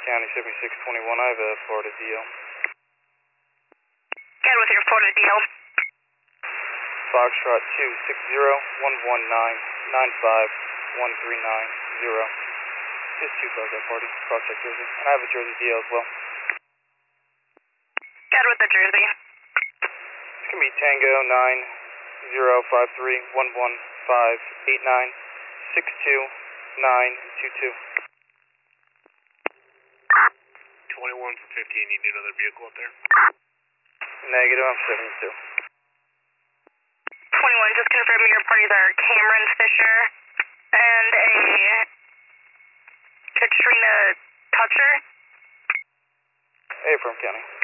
County 7621. I have a Florida DL. Get with your Florida DL. Foxtrot 260-119-95-1390. Just 2 cars at party, cross check Jersey. And I have a Jersey DL as well. Get with the Jersey. It's going to be Tango 9053-115-89-62922. 21 for 15, you need another vehicle up there? Negative, I'm 72. 21, just confirming your parties are Cameron Fisher and a Katrina Toucher. Hey, from County.